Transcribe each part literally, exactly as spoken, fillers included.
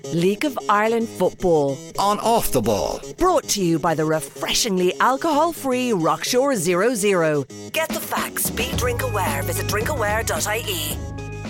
League of Ireland Football. On Off the Ball. Brought to you by the refreshingly alcohol-free Rockshore Zero Zero. Get the facts, be drink aware. Visit drink aware dot I E.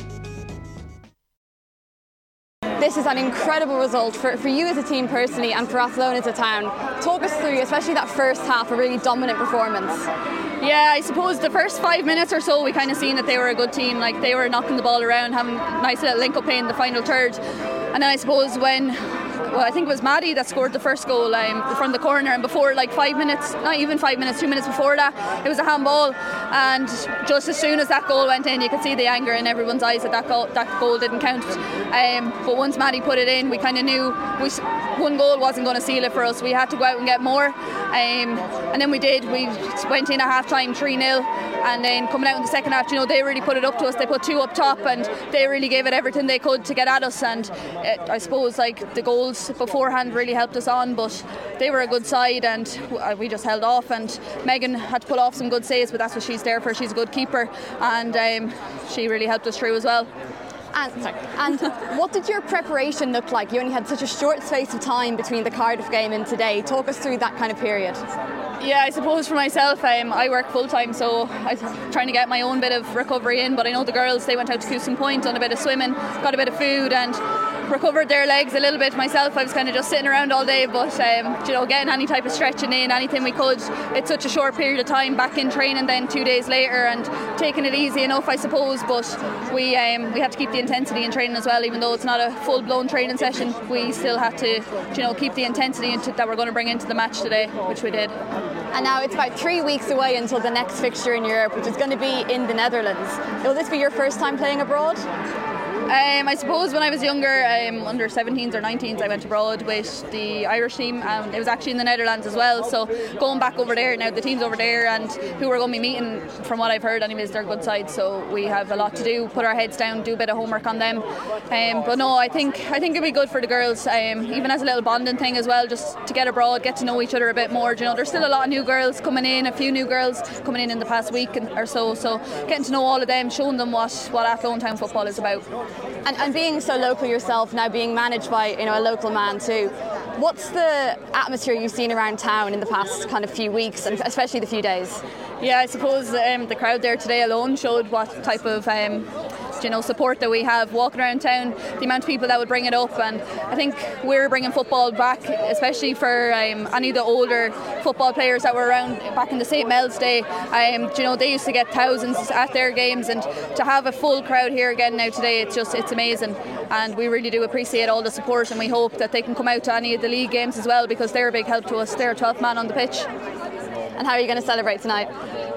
This is an incredible result for, for you as a team personally and for Athlone as a town. Talk us through, especially that first half, a really dominant performance. Yeah, I suppose the first five minutes or so we kind of seen that they were a good team. Like, they were knocking the ball around, having a nice little link up play in the final third. And then I suppose when, well, I think it was Maddie that scored the first goal um, from the corner, and before like five minutes, not even five minutes, two minutes before that, it was a handball. And just as soon as that goal went in, you could see the anger in everyone's eyes that that goal, that goal didn't count. Um, but once Maddie put it in, we kind of knew we, one goal wasn't going to seal it for us. We had to go out and get more. Um, and then we did. We went in at half time three nil, and then coming out in the second half, you know, they really put it up to us. They put two up top, and they really gave it everything they could to get at us. And it, I suppose like the goals beforehand really helped us on, but they were a good side, and we just held off. And Megan had to pull off some good saves, but that's what she's there for. She's a good keeper, and um, she really helped us through as well. And, and what did your preparation look like? You only had such a short space of time between the Cardiff game and today. Talk us through that kind of period. Yeah, I suppose for myself, um, I work full time, so I'm trying to get my own bit of recovery in. But I know the girls, they went out to Cooston Point, done a bit of swimming, got a bit of food, and recovered their legs a little bit. Myself, I was kind of just sitting around all day, but um, you know, getting any type of stretching in, anything we could. It's such a short period of time back in training, then two days later, and taking it easy enough, I suppose. But we um, we had to keep the intensity in training as well, even though it's not a full blown training session. We still had to, you know, keep the intensity into, that we're going to bring into the match today, which we did. And now it's about three weeks away until the next fixture in Europe, which is going to be in the Netherlands. Will this be your first time playing abroad? Um, I suppose when I was younger, um, under seventeens or nineteens, I went abroad with the Irish team, and it was actually in the Netherlands as well. So going back over there, now the team's over there, and who we're going to be meeting, from what I've heard anyways, they're a good side, so we have a lot to do, put our heads down, do a bit of homework on them. Um, but no, I think I think it'll be good for the girls, um, even as a little bonding thing as well, just to get abroad, get to know each other a bit more. You know, there's still a lot of new girls coming in, a few new girls coming in in the past week or so, so getting to know all of them, showing them what, what Athlone Town football is about. And, and being so local yourself, now being managed by, you know, a local man too, what's the atmosphere you've seen around town in the past kind of few weeks, and especially the few days? Yeah, I suppose um, the crowd there today alone showed what type of um, you know, support that we have walking around town, the amount of people that would bring it up. And I think we're bringing football back, especially for um, any of the older football players that were around back in the Saint Mel's day. Um, you know, they used to get thousands at their games, and to have a full crowd here again now today, it's just it's amazing. And we really do appreciate all the support, and we hope that they can come out to any of the league games as well, because they're a big help to us. They're a twelfth man on the pitch. And how are you going to celebrate tonight?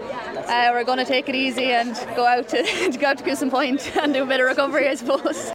Uh, we're going to take it easy and go out to, to go out to Cooston Point and do a bit of recovery, I suppose.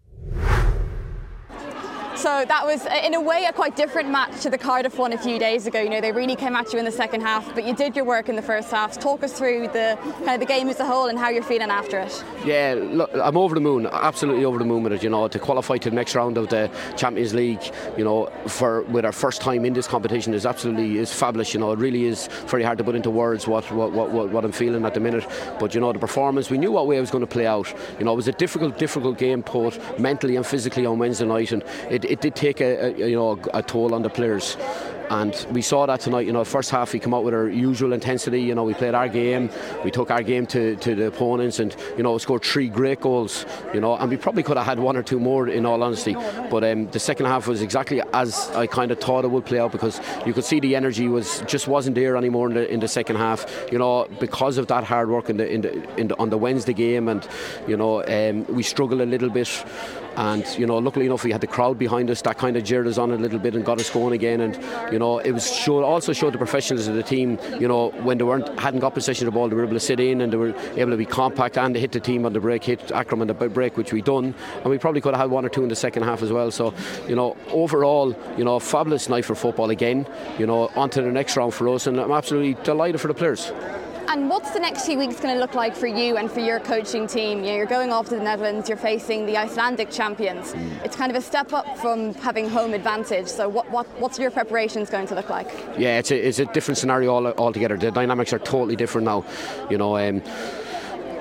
So that was, in a way, a quite different match to the Cardiff one a few days ago. You know, they really came at you in the second half, but you did your work in the first half. Talk us through the kind of the game as a whole and how you're feeling after it. Yeah, look, I'm over the moon, absolutely over the moon with it. You know, to qualify to the next round of the Champions League, you know, for with our first time in this competition is absolutely is fabulous. You know, it really is very hard to put into words what what what, what, what I'm feeling at the minute. But you know, the performance, we knew what way it was going to play out. You know, it was a difficult, difficult game, both mentally and physically on Wednesday night, and it, it did take a, a you know a toll on the players. And we saw that tonight. You know, first half we come out with our usual intensity. You know, we played our game, we took our game to, to the opponents, and you know, scored three great goals. You know, and we probably could have had one or two more, in all honesty. But um, the second half was exactly as I kind of thought it would play out, because you could see the energy was just wasn't there anymore in the in the second half. You know, because of that hard work in the in the, in the on the Wednesday game, and you know, um, we struggled a little bit. And you know, luckily enough, we had the crowd behind us that kind of jeered us on a little bit and got us going again. And you know, it was showed, also showed the professionals of the team. You know, when they weren't hadn't got possession of the ball, they were able to sit in and they were able to be compact, and they hit the team on the break, hit Akram on the break, which we done. And we probably could have had one or two in the second half as well. So you know, overall, you know, fabulous night for football again. You know, on to the next round for us, and I'm absolutely delighted for the players. And what's the next few weeks going to look like for you and for your coaching team? You know, you're going off to the Netherlands, you're facing the Icelandic champions. Mm. It's kind of a step up from having home advantage. So what, what what's your preparations going to look like? Yeah, it's a, it's a different scenario all, altogether. The dynamics are totally different now. You know, um,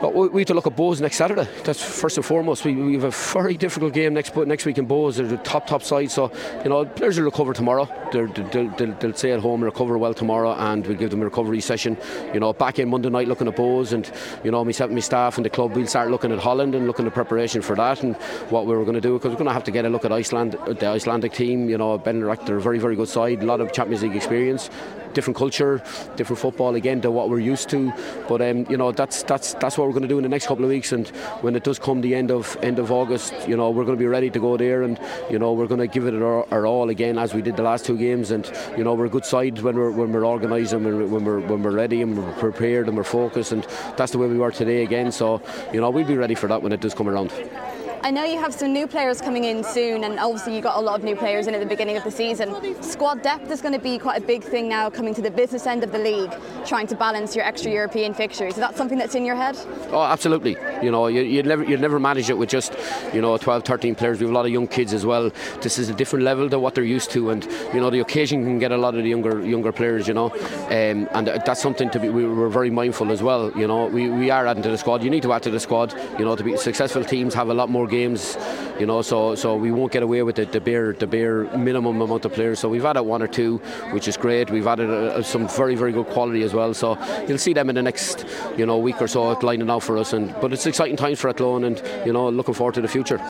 But we we have to look at Bohs next Saturday. That's first and foremost. We, we have a very difficult game next next week in Bohs. They're the top top side, so you know players will recover tomorrow. They're, they'll, they'll, they'll stay at home and recover well tomorrow, and we'll give them a recovery session. You know, back in Monday night looking at Bohs, and you know myself and my staff and the club, we'll start looking at Holland and looking at preparation for that and what we were going to do, because we're going to have to get a look at Iceland, the Icelandic team. You know, Benedict, they're a very very good side, a lot of Champions League experience. Different culture, different football again to what we're used to, but um, you know that's that's that's what we're going to do in the next couple of weeks. And when it does come the end of end of August, you know we're going to be ready to go there, and you know we're going to give it our, our all again as we did the last two games. And you know we're a good side when we're when we're organised and when we're, when we're when we're ready and we're prepared and we're focused, and that's the way we were today again. So you know we'll be ready for that when it does come around. I know you have some new players coming in soon, and obviously you got a lot of new players in at the beginning of the season. Squad depth is going to be quite a big thing now coming to the business end of the league, trying to balance your extra European fixtures. Is that something that's in your head? Oh, absolutely. You know, you, you'd never you'd never manage it with just, you know, twelve, thirteen players. We have a lot of young kids as well. This is a different level to what they're used to, and you know the occasion can get a lot of the younger younger players. You know, um, and that's something to be. We were very mindful as well. You know, we, we are adding to the squad. You need to add to the squad. You know, to be successful teams have a lot more games. You know, so so we won't get away with the, the bare the bare minimum amount of players. So we've added one or two, which is great. We've added uh, some very very good quality as well. So you'll see them in the next you know week or so lining out for us. And but it's exciting times for Athlone, and you know looking forward to the future.